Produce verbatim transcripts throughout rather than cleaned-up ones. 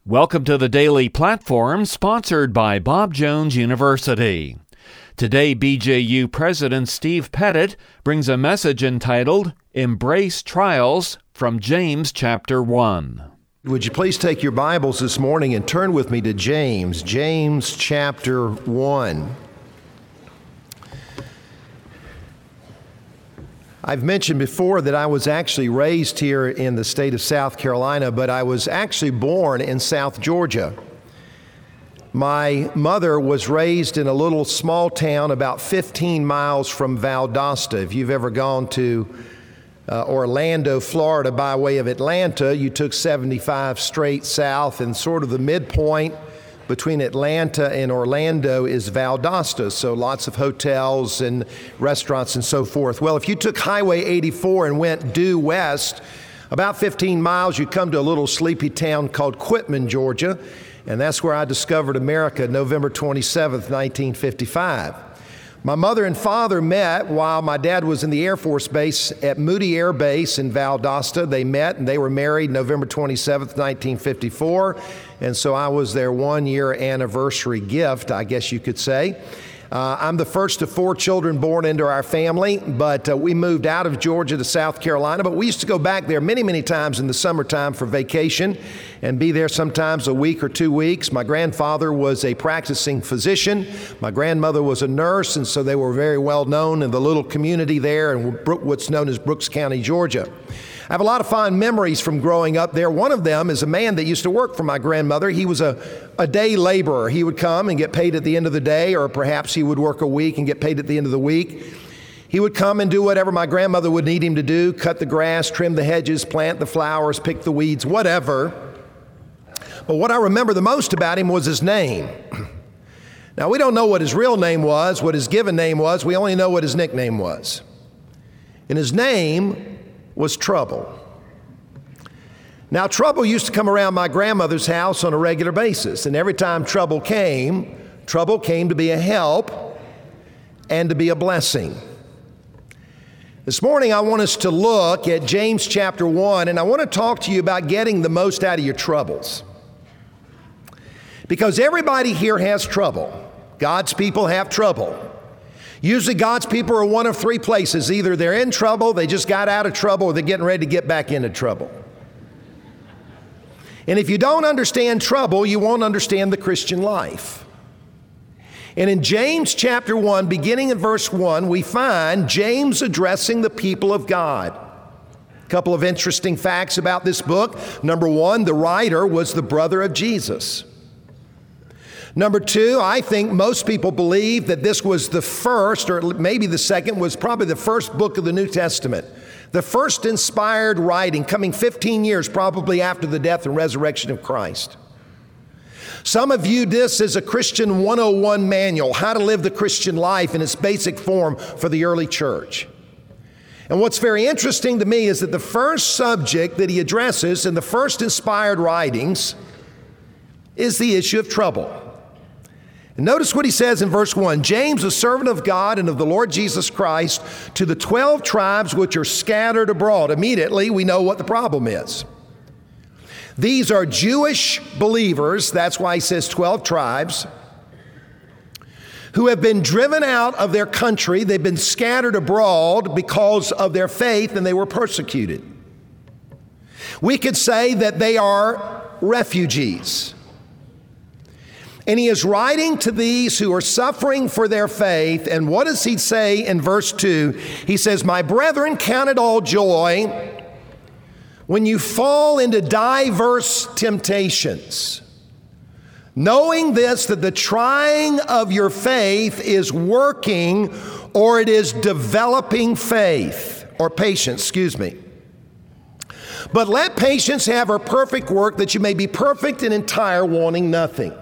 Welcome to the Daily Platform, sponsored by Bob Jones University. Today, B J U President Steve Pettit brings a message entitled, Embrace Trials, from James chapter one. Would you please take your Bibles this morning and turn with me to James, James chapter one. I've mentioned before that I was actually raised here in the state of South Carolina, but I was actually born in South Georgia. My mother was raised in a little small town about fifteen miles from Valdosta. If you've ever gone to uh, Orlando, Florida by way of Atlanta, you took seventy-five straight south, and sort of the midpoint between Atlanta and Orlando is Valdosta, so lots of hotels and restaurants and so forth. Well, if you took Highway eighty-four and went due west, about fifteen miles, you'd come to a little sleepy town called Quitman, Georgia, and that's where I discovered America, November twenty-seventh, nineteen fifty-five. My mother and father met while my dad was in the Air Force Base at Moody Air Base in Valdosta. They met and they were married November twenty-seventh, nineteen fifty-four. And so I was their one-year anniversary gift, I guess you could say. Uh, I'm the first of four children born into our family, but uh, we moved out of Georgia to South Carolina. But we used to go back there many, many times in the summertime for vacation and be there sometimes a week or two weeks. My grandfather was a practicing physician. My grandmother was a nurse, and so they were very well known in the little community there in what's known as Brooks County, Georgia. I have a lot of fond memories from growing up there. One of them is a man that used to work for my grandmother. He was a, a day laborer. He would come and get paid at the end of the day, or perhaps he would work a week and get paid at the end of the week. He would come and do whatever my grandmother would need him to do, cut the grass, trim the hedges, plant the flowers, pick the weeds, whatever. But what I remember the most about him was his name. Now, we don't know what his real name was, what his given name was. We only know what his nickname was. And his name was Trouble. Now, Trouble used to come around my grandmother's house on a regular basis, and every time Trouble came, Trouble came to be a help and to be a blessing. This morning, I want us to look at James chapter one, and I want to talk to you about getting the most out of your troubles. Because everybody here has trouble. God's people have trouble. Usually God's people are one of three places. Either they're in trouble, they just got out of trouble, or they're getting ready to get back into trouble. And if you don't understand trouble, you won't understand the Christian life. And in James chapter one, beginning in verse one, we find James addressing the people of God. A couple of interesting facts about this book. Number one, the writer was the brother of Jesus. Number two, I think most people believe that this was the first, or maybe the second, was probably the first book of the New Testament. The first inspired writing, coming fifteen years probably after the death and resurrection of Christ. Some have viewed this as a Christian one oh one manual, how to live the Christian life in its basic form for the early church. And what's very interesting to me is that the first subject that he addresses in the first inspired writings is the issue of trouble. And notice what he says in verse one, James, a servant of God and of the Lord Jesus Christ, to the twelve tribes which are scattered abroad. Immediately, we know what the problem is. These are Jewish believers, that's why he says twelve tribes, who have been driven out of their country. They've been scattered abroad because of their faith, and they were persecuted. We could say that they are refugees. And he is writing to these who are suffering for their faith. And what does he say in verse two? He says, my brethren, count it all joy when you fall into diverse temptations, knowing this, that the trying of your faith is working, or it is developing faith, or patience, excuse me. But let patience have her perfect work, that you may be perfect and entire, wanting nothing.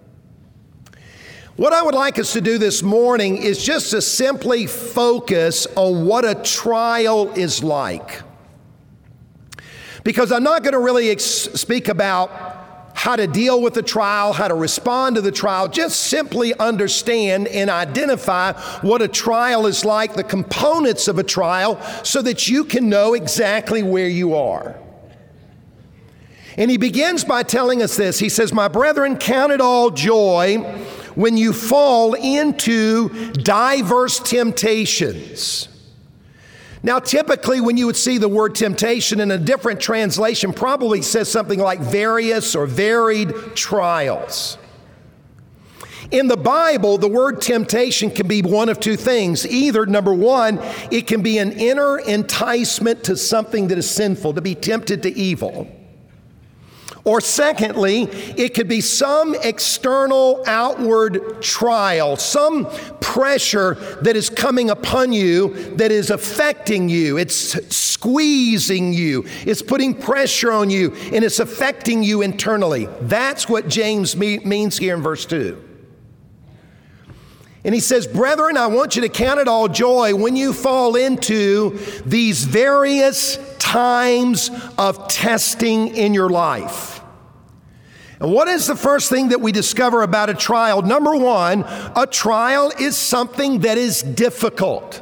What I would like us to do this morning is just to simply focus on what a trial is like. Because I'm not going to really ex- speak about how to deal with the trial, how to respond to the trial. Just simply understand and identify what a trial is like, the components of a trial, so that you can know exactly where you are. And he begins by telling us this. He says, "My brethren, count it all joy when you fall into diverse temptations." Now, typically when you would see the word temptation in a different translation, probably says something like various or varied trials. In the Bible, the word temptation can be one of two things. Either, number one, it can be an inner enticement to something that is sinful, to be tempted to evil. Or secondly, it could be some external outward trial, some pressure that is coming upon you that is affecting you. It's squeezing you. It's putting pressure on you, and it's affecting you internally. That's what James me- means here in verse two. And he says, "Brethren, I want you to count it all joy when you fall into these various times of testing in your life." And what is the first thing that we discover about a trial? Number one, a trial is something that is difficult,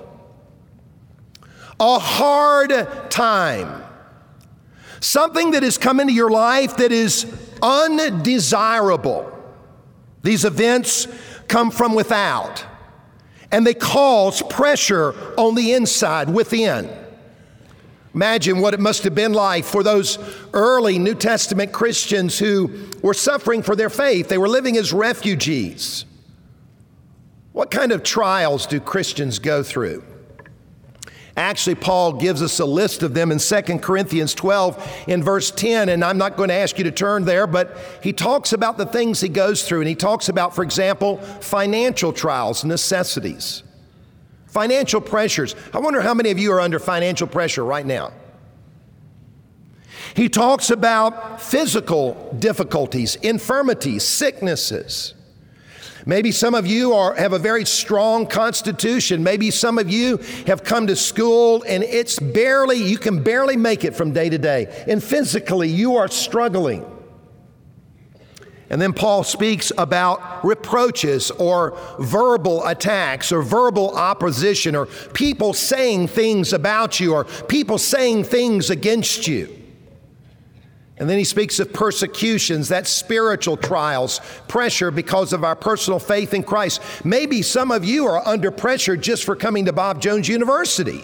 a hard time, something that has come into your life that is undesirable. These events come from without, and they cause pressure on the inside, within. Imagine what it must have been like for those early New Testament Christians who were suffering for their faith. They were living as refugees. What kind of trials do Christians go through? Actually, Paul gives us a list of them in Second Corinthians twelve in verse ten, and I'm not going to ask you to turn there, but he talks about the things he goes through, and he talks about, for example, financial trials, necessities, financial pressures. I wonder how many of you are under financial pressure right now. He talks about physical difficulties, infirmities, sicknesses. Maybe some of you are, have a very strong constitution. Maybe some of you have come to school and it's barely, you can barely make it from day to day. And physically, you are struggling. And then Paul speaks about reproaches or verbal attacks or verbal opposition or people saying things about you or people saying things against you. And then he speaks of persecutions, that's spiritual trials, pressure because of our personal faith in Christ. Maybe some of you are under pressure just for coming to Bob Jones University.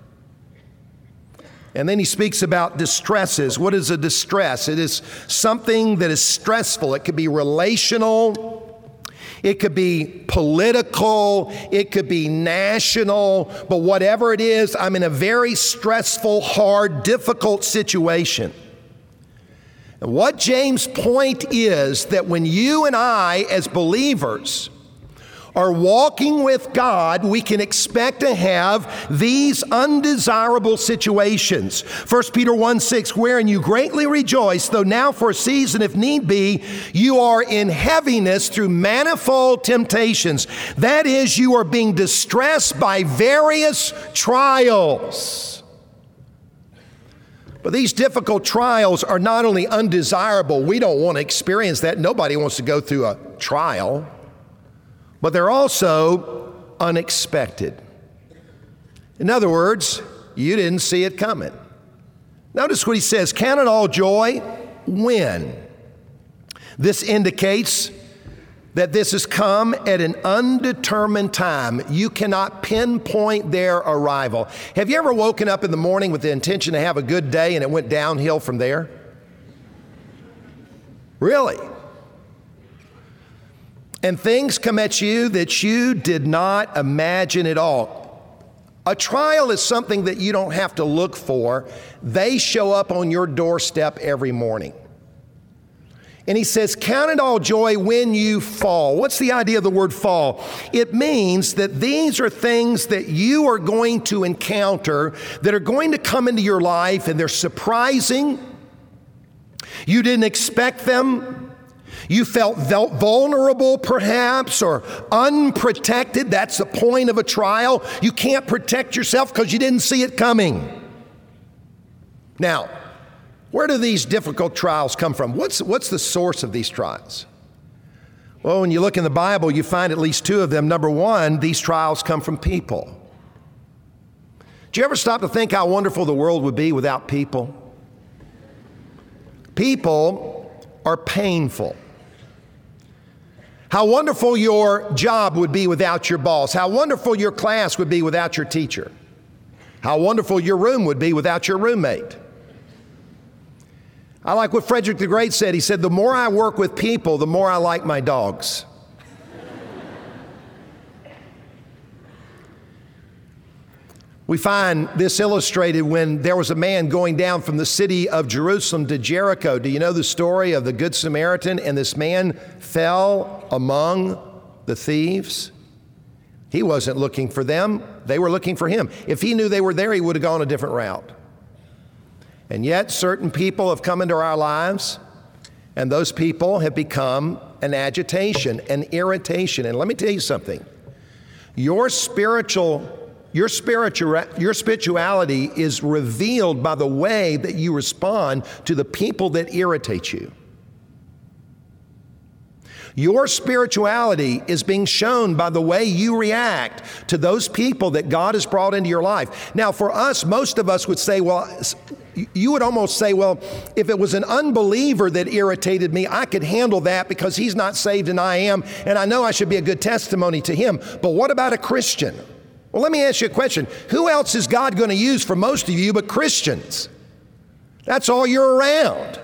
And then he speaks about distresses. What is a distress? It is something that is stressful. It could be relational. It could be political. It could be national. But whatever it is, I'm in a very stressful, hard, difficult situation. And what James' point is that when you and I, as believers, are walking with God, we can expect to have these undesirable situations. First Peter one six, wherein you greatly rejoice, though now for a season, if need be, you are in heaviness through manifold temptations. That is, you are being distressed by various trials. But these difficult trials are not only undesirable, we don't want to experience that. Nobody wants to go through a trial. But they're also unexpected. In other words, you didn't see it coming. Notice what he says, count it all joy when. This indicates that this has come at an undetermined time. You cannot pinpoint their arrival. Have you ever woken up in the morning with the intention to have a good day and it went downhill from there? Really? And things come at you that you did not imagine at all. A trial is something that you don't have to look for. They show up on your doorstep every morning. And he says, count it all joy when you fall. What's the idea of the word fall? It means that these are things that you are going to encounter that are going to come into your life, and they're surprising. You didn't expect them. You felt vulnerable perhaps, or unprotected. That's the point of a trial. You can't protect yourself because you didn't see it coming. Now, where do these difficult trials come from? What's, what's the source of these trials? Well, when you look in the Bible, you find at least two of them. Number one, these trials come from people. Do you ever stop to think how wonderful the world would be without people? People are painful. How wonderful your job would be without your boss. How wonderful your class would be without your teacher. How wonderful your room would be without your roommate. I like what Frederick the Great said. He said, the more I work with people, the more I like my dogs. We find this illustrated when there was a man going down from the city of Jerusalem to Jericho. Do you know the story of the Good Samaritan? And this man fell among the thieves. He wasn't looking for them. They were looking for him. If he knew they were there, he would have gone a different route. And yet certain people have come into our lives, and those people have become an agitation, an irritation. And let me tell you something. Your spiritual Your spiritual, your spirituality is revealed by the way that you respond to the people that irritate you. Your spirituality is being shown by the way you react to those people that God has brought into your life. Now, for us, most of us would say, well, you would almost say, well, if it was an unbeliever that irritated me, I could handle that because he's not saved and I am, and I know I should be a good testimony to him. But what about a Christian? Well, let me ask you a question. Who else is God going to use for most of you but Christians? That's all you're around.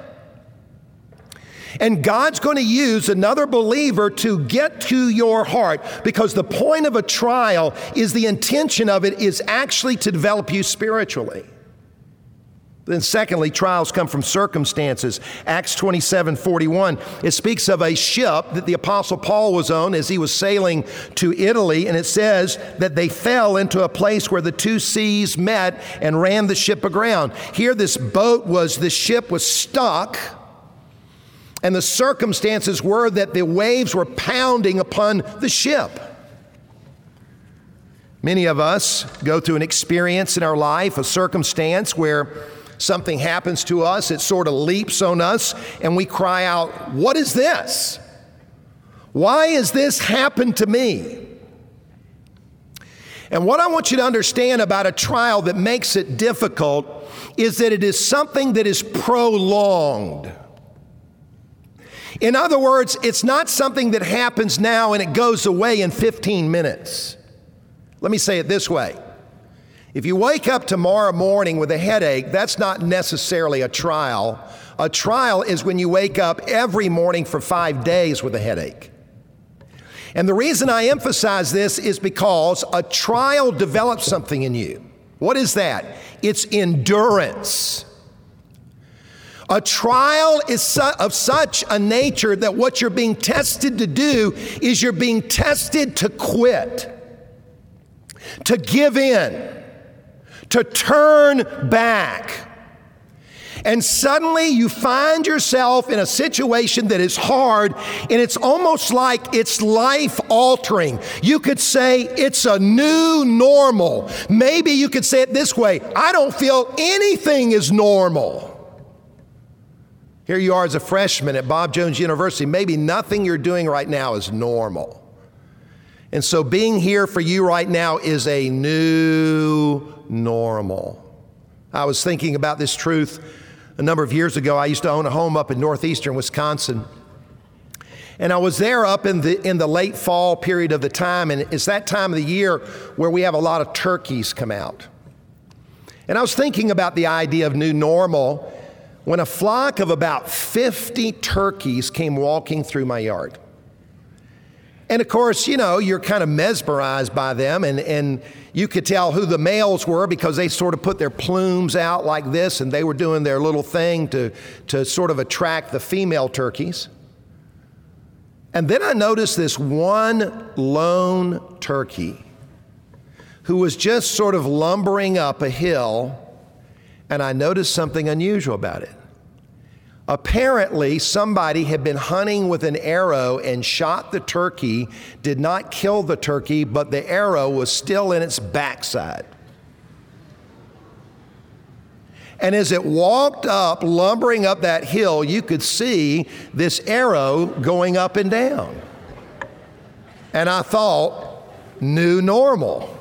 And God's going to use another believer to get to your heart, because the point of a trial is the intention of it is actually to develop you spiritually. Then secondly, trials come from circumstances. Acts twenty-seven forty-one, it speaks of a ship that the Apostle Paul was on as he was sailing to Italy, and it says that they fell into a place where the two seas met and ran the ship aground. Here this boat was, the ship was stuck, and the circumstances were that the waves were pounding upon the ship. Many of us go through an experience in our life, a circumstance where something happens to us, it sort of leaps on us, and we cry out, what is this? Why has this happened to me? And what I want you to understand about a trial that makes it difficult is that it is something that is prolonged. In other words, it's not something that happens now and it goes away in fifteen minutes. Let me say it this way. If you wake up tomorrow morning with a headache, that's not necessarily a trial. A trial is when you wake up every morning for five days with a headache. And the reason I emphasize this is because a trial develops something in you. What is that? It's endurance. A trial is su- of such a nature that what you're being tested to do is you're being tested to quit, to give in, to turn back. And suddenly you find yourself in a situation that is hard, and it's almost like it's life altering. You could say it's a new normal. Maybe you could say it this way: I don't feel anything is normal. Here you are as a freshman at Bob Jones University. Maybe nothing you're doing right now is normal. And so being here for you right now is a new normal. I was thinking about this truth a number of years ago. I used to own a home up in northeastern Wisconsin. And I was there up in the in the late fall period of the time, and it's that time of the year where we have a lot of turkeys come out. And I was thinking about the idea of new normal when a flock of about fifty turkeys came walking through my yard. And of course, you know, you're kind of mesmerized by them, and, and you could tell who the males were because they sort of put their plumes out like this, and they were doing their little thing to, to sort of attract the female turkeys. And then I noticed this one lone turkey who was just sort of lumbering up a hill, and I noticed something unusual about it. Apparently, somebody had been hunting with an arrow and shot the turkey, did not kill the turkey, but the arrow was still in its backside. And as it walked up, lumbering up that hill, you could see this arrow going up and down. And I thought, new normal.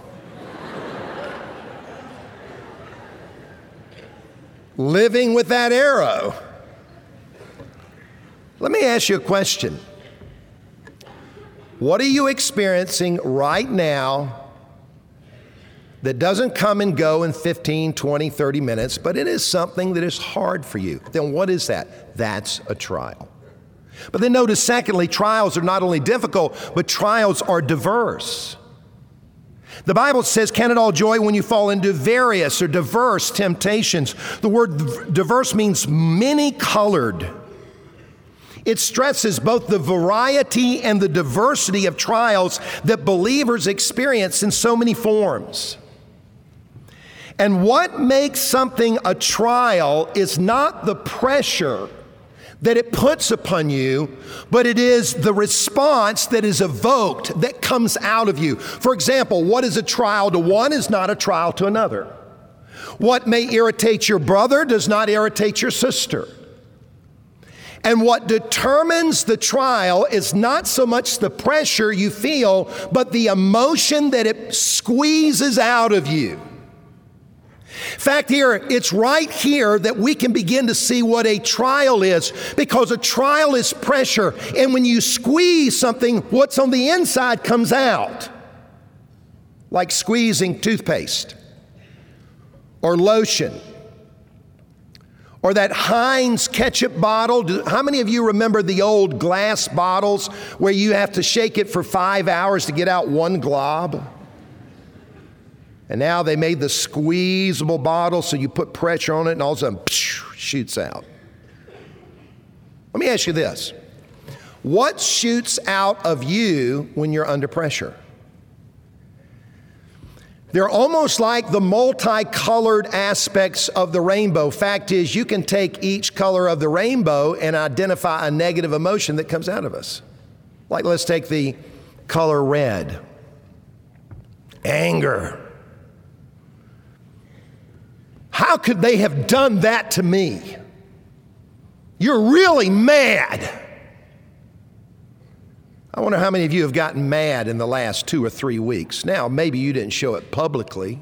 Living with that arrow. Let me ask you a question. What are you experiencing right now that doesn't come and go in fifteen, twenty, thirty minutes, but it is something that is hard for you? Then what is that? That's a trial. But then notice, secondly, trials are not only difficult, but trials are diverse. The Bible says, count it all joy when you fall into various or diverse temptations. The word diverse means many-colored. It stresses both the variety and the diversity of trials that believers experience in so many forms. And what makes something a trial is not the pressure that it puts upon you, but it is the response that is evoked that comes out of you. For example, what is a trial to one is not a trial to another. What may irritate your brother does not irritate your sister. And what determines the trial is not so much the pressure you feel, but the emotion that it squeezes out of you. In fact, here, it's right here that we can begin to see what a trial is, because a trial is pressure. And when you squeeze something, what's on the inside comes out. Like squeezing toothpaste or lotion. Or that Heinz ketchup bottle. How many of you remember the old glass bottles where you have to shake it for five hours to get out one glob? And now they made the squeezable bottle, so you put pressure on it and all of a sudden, psh, shoots out. Let me ask you this. What shoots out of you when you're under pressure? They're almost like the multicolored aspects of the rainbow. Fact is, you can take each color of the rainbow and identify a negative emotion that comes out of us. Like, let's take the color red. Anger. How could they have done that to me? You're really mad. I wonder how many of you have gotten mad in the last two or three weeks. Now, maybe you didn't show it publicly,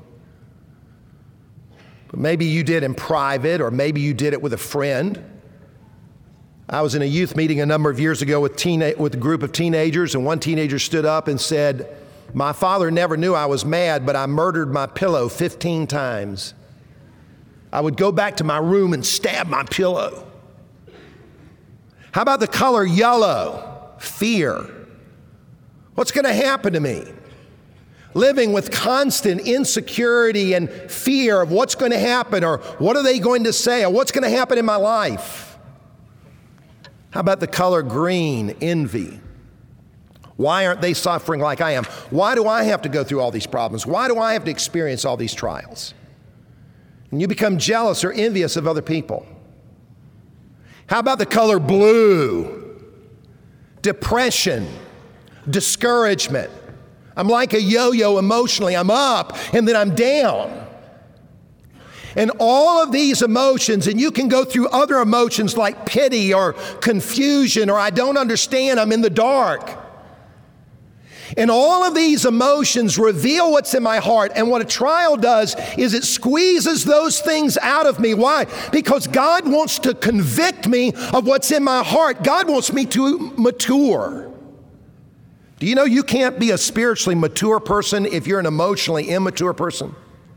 but maybe you did in private, or maybe you did it with a friend. I was in a youth meeting a number of years ago with, teen- with a group of teenagers, and one teenager stood up and said, "My father never knew I was mad, but I murdered my pillow fifteen times. I would go back to my room and stab my pillow." How about the color yellow? Fear. What's going to happen to me? Living with constant insecurity and fear of what's going to happen, or what are they going to say, or what's going to happen in my life. How about the color green? Envy. Why aren't they suffering like I am? Why do I have to go through all these problems? Why do I have to experience all these trials? And you become jealous or envious of other people. How about the color blue? Depression. Discouragement. I'm like a yo-yo emotionally. I'm up and then I'm down. And all of these emotions, and you can go through other emotions like pity or confusion or I don't understand, I'm in the dark. And all of these emotions reveal what's in my heart. And what a trial does is it squeezes those things out of me. Why? Because God wants to convict me of what's in my heart. God wants me to mature. Do you know you can't be a spiritually mature person if you're an emotionally immature person?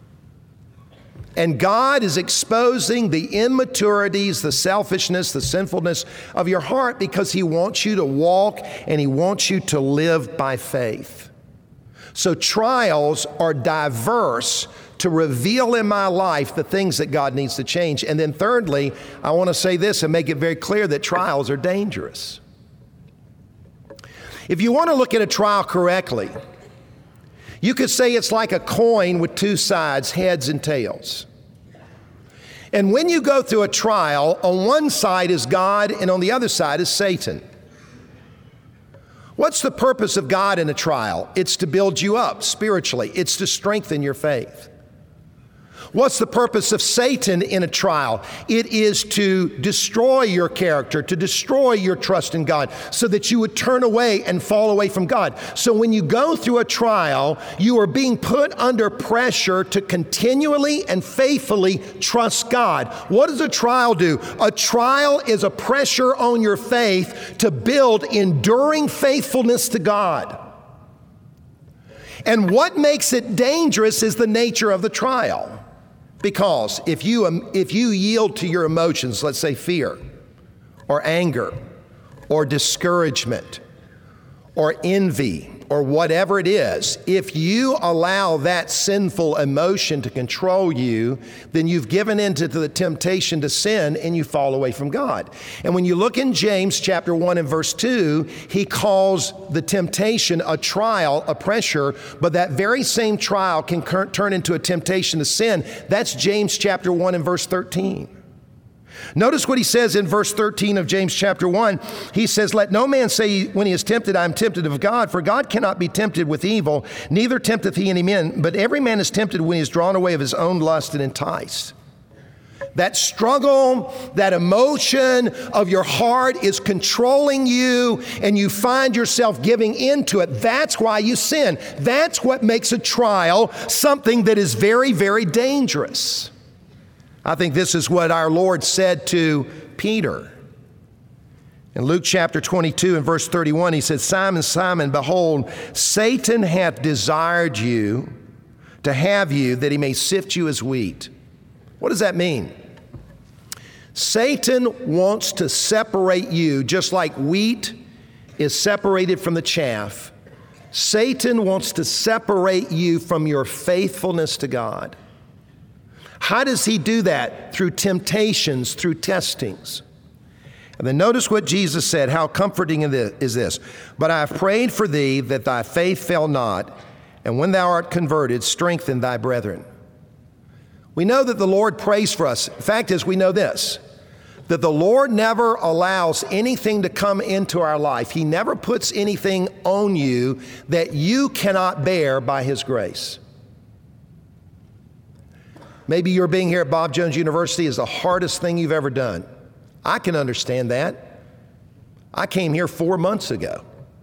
And God is exposing the immaturities, the selfishness, the sinfulness of your heart because He wants you to walk and He wants you to live by faith. So trials are diverse to reveal in my life the things that God needs to change. And then thirdly, I want to say this and make it very clear that trials are dangerous. If you want to look at a trial correctly, you could say it's like a coin with two sides, heads and tails. And when you go through a trial, on one side is God and on the other side is Satan. What's the purpose of God in a trial? It's to build you up spiritually. It's to strengthen your faith. What's the purpose of Satan in a trial? It is to destroy your character, to destroy your trust in God, so that you would turn away and fall away from God. So when you go through a trial, you are being put under pressure to continually and faithfully trust God. What does a trial do? A trial is a pressure on your faith to build enduring faithfulness to God. And what makes it dangerous is the nature of the trial. Because if you, um, if you yield to your emotions, let's say fear, or anger, or discouragement, or envy, or whatever it is, if you allow that sinful emotion to control you, then you've given in to the temptation to sin and you fall away from God. And when you look in James chapter one and verse two, he calls the temptation a trial, a pressure, but that very same trial can turn into a temptation to sin. That's James chapter one and verse thirteen. Notice what he says in verse thirteen of James chapter one. He says, "Let no man say when he is tempted, I am tempted of God, for God cannot be tempted with evil, neither tempteth he any man, but every man is tempted when he is drawn away of his own lust and enticed." That struggle, that emotion of your heart is controlling you, and you find yourself giving into it. That's why you sin. That's what makes a trial something that is very, very dangerous. I think this is what our Lord said to Peter. In Luke chapter twenty-two and verse thirty-one, he said, "Simon, Simon, behold, Satan hath desired you to have you, that he may sift you as wheat." What does that mean? Satan wants to separate you, just like wheat is separated from the chaff. Satan wants to separate you from your faithfulness to God. How does he do that? Through temptations, through testings. And then notice what Jesus said. How comforting is this? "But I have prayed for thee that thy faith fail not, and when thou art converted, strengthen thy brethren." We know that the Lord prays for us. The fact is, we know this, that the Lord never allows anything to come into our life. He never puts anything on you that you cannot bear by His grace. Maybe your being here at Bob Jones University is the hardest thing you've ever done. I can understand that. I came here four months ago.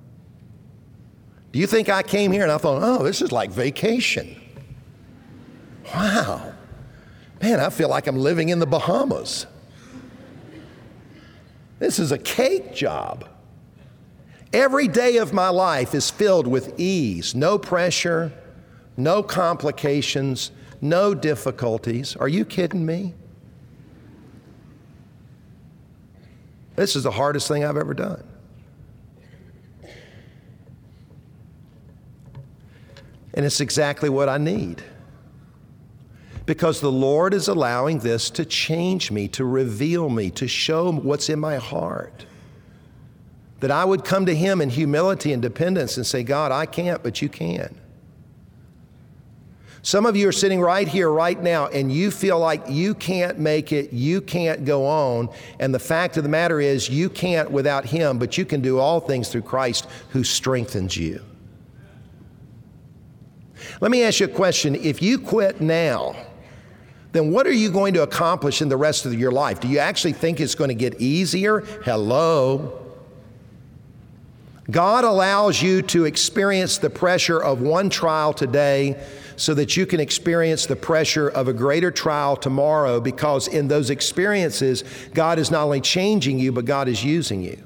Do you think I came here and I thought, oh, this is like vacation? Wow. Man, I feel like I'm living in the Bahamas. This is a cake job. Every day of my life is filled with ease, no pressure, no complications, no difficulties. Are you kidding me? This is the hardest thing I've ever done. And it's exactly what I need. Because the Lord is allowing this to change me, to reveal me, to show what's in my heart. That I would come to Him in humility and dependence and say, God, I can't, but you can. Some of you are sitting right here, right now, and you feel like you can't make it, you can't go on. And the fact of the matter is, you can't without Him, but you can do all things through Christ who strengthens you. Let me ask you a question. If you quit now, then what are you going to accomplish in the rest of your life? Do you actually think it's going to get easier? Hello? God allows you to experience the pressure of one trial today so that you can experience the pressure of a greater trial tomorrow, because in those experiences, God is not only changing you, but God is using you.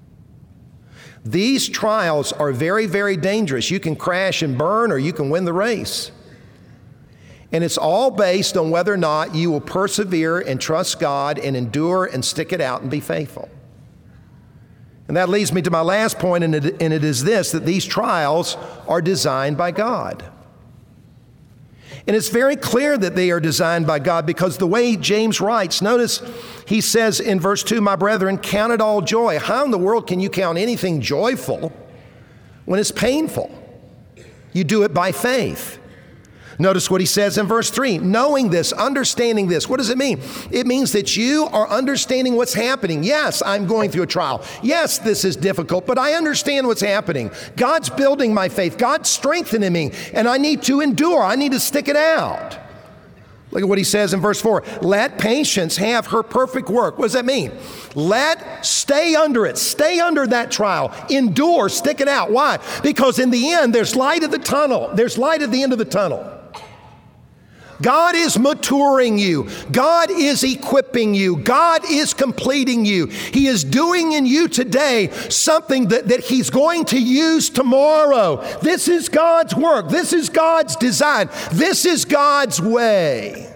These trials are very, very dangerous. You can crash and burn, or you can win the race. And it's all based on whether or not you will persevere and trust God and endure and stick it out and be faithful. And that leads me to my last point, and it, and it is this, that these trials are designed by God. And it's very clear that they are designed by God, because the way James writes, notice he says in verse two, "My brethren, count it all joy." How in the world can you count anything joyful when it's painful? You do it by faith. Notice what he says in verse three, knowing this, understanding this. What does it mean? It means that you are understanding what's happening. Yes, I'm going through a trial. Yes, this is difficult, but I understand what's happening. God's building my faith. God's strengthening me, and I need to endure. I need to stick it out. Look at what he says in verse four. Let patience have her perfect work. What does that mean? Let, stay under it. Stay under that trial. Endure, stick it out. Why? Because in the end, there's light at the tunnel. There's light at the end of the tunnel. God is maturing you. God is equipping you. God is completing you. He is doing in you today something that, that He's going to use tomorrow. This is God's work. This is God's design. This is God's way.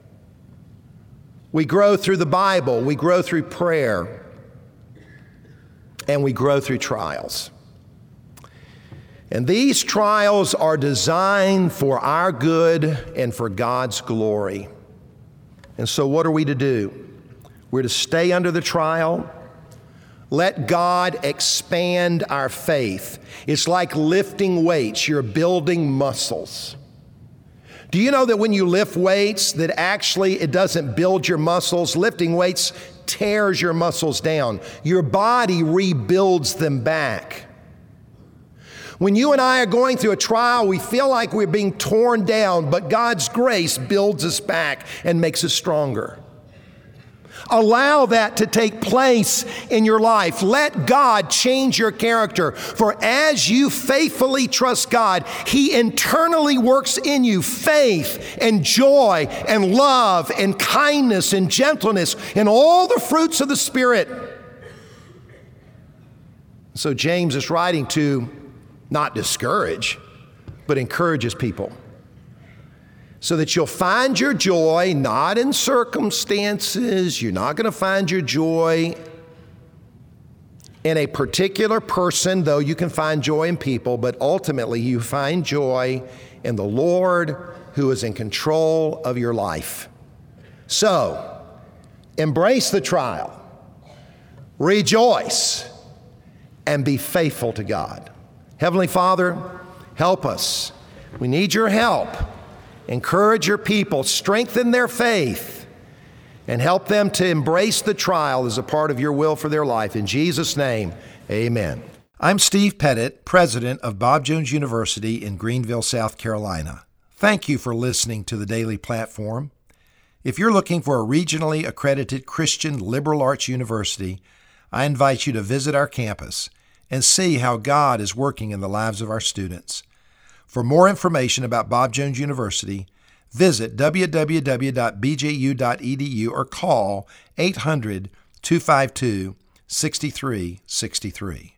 We grow through the Bible. We grow through prayer. And we grow through trials. And these trials are designed for our good and for God's glory. And so what are we to do? We're to stay under the trial. Let God expand our faith. It's like lifting weights. You're building muscles. Do you know that when you lift weights, that actually it doesn't build your muscles? Lifting weights tears your muscles down. Your body rebuilds them back. When you and I are going through a trial, we feel like we're being torn down, but God's grace builds us back and makes us stronger. Allow that to take place in your life. Let God change your character. For as you faithfully trust God, He internally works in you faith and joy and love and kindness and gentleness and all the fruits of the Spirit. So James is writing to not discourage, but encourages people. So that you'll find your joy not in circumstances. You're not going to find your joy in a particular person, though you can find joy in people, but ultimately you find joy in the Lord who is in control of your life. So, embrace the trial, rejoice, and be faithful to God. Heavenly Father, help us. We need your help. Encourage your people, strengthen their faith, and help them to embrace the trial as a part of your will for their life. In Jesus' name, amen. I'm Steve Pettit, president of Bob Jones University in Greenville, South Carolina. Thank you for listening to the Daily Platform. If you're looking for a regionally accredited Christian liberal arts university, I invite you to visit our campus and see how God is working in the lives of our students. For more information about Bob Jones University, visit w w w dot b j u dot e d u or call eight hundred, two five two, six three six three.